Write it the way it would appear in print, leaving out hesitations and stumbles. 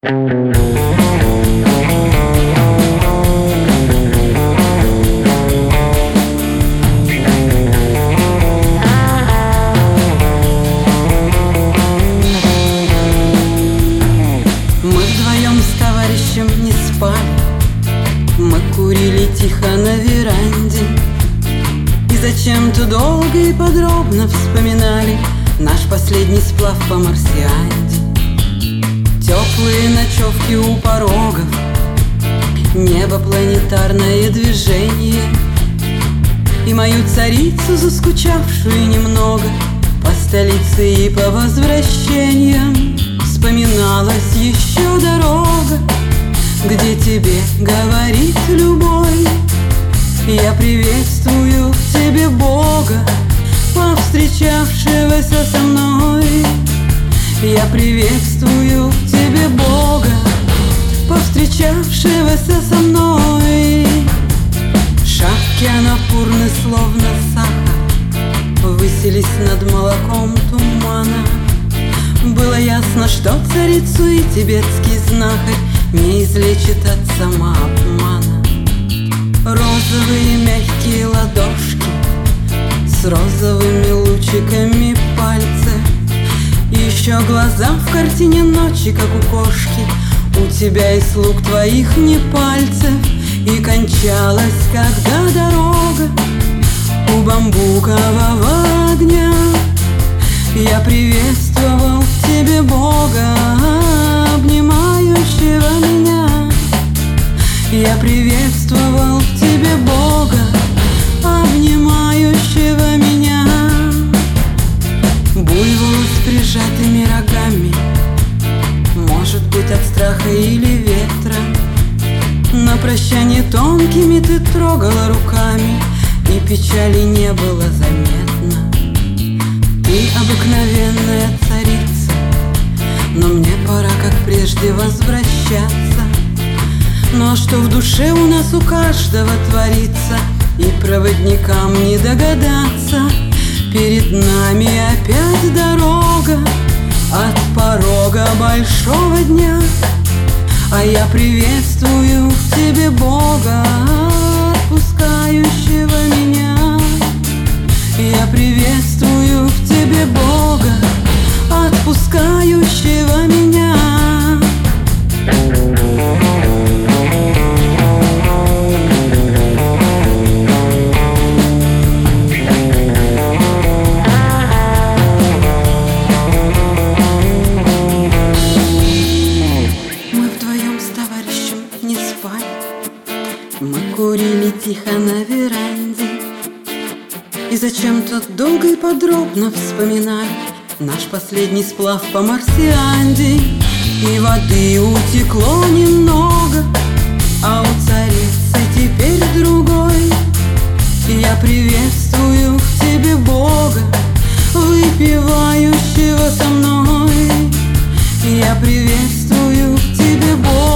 Не спали, мы курили тихо на веранде, и зачем-то долго и подробно вспоминали наш последний сплав по Марсианде. Теплые ночевки у порогов, небо, планетарное движение, и мою царицу, заскучавшую немного по столице и по возвращениям. Вспоминалась еще дорога, где тебе говорит любой: я приветствую в тебе Бога, повстречавшегося со мной. Я приветствую в тебе Бога, повстречавшегося со мной. Шапки анапурны, словно сахар, высились над молоком тумана. Было ясно, что царицу и тибетский знахарь не излечит от самообмана. Розовые мягкие ладошки с розовыми лучиками пальцев, еще глаза в картине ночи, как у кошки, у тебя и слуг твоих не пальцев. И кончалась, когда дорога у бамбукового огня. Я приветствовал в тебе Бога, обнимающего меня. Я приветствовал в тебе Бога, обнимающего меня. Буйвол с прижатыми рогами, может быть, от страха или ветра. На прощание тонкими ты трогала руками, и печали не было заметно. Ты обыкновенная царица, но мне пора, как прежде, возвращаться. Ну а что в душе у нас у каждого творится, и проводникам не догадаться. Перед нами опять дорога от порога большого дня. А я приветствую в тебе Бога, отпускающего меня. Я приветствую в тебе Бога, отпускающего меня. Мы вдвоем с товарищем не спали, мы курили тихо на веранде, и зачем-то долго и подробно вспоминали наш последний сплав по Марсианде. И воды утекло немного, а у царицы теперь другой. Я приветствую в тебе Бога, выпивающего со мной. Я приветствую в тебе Бога,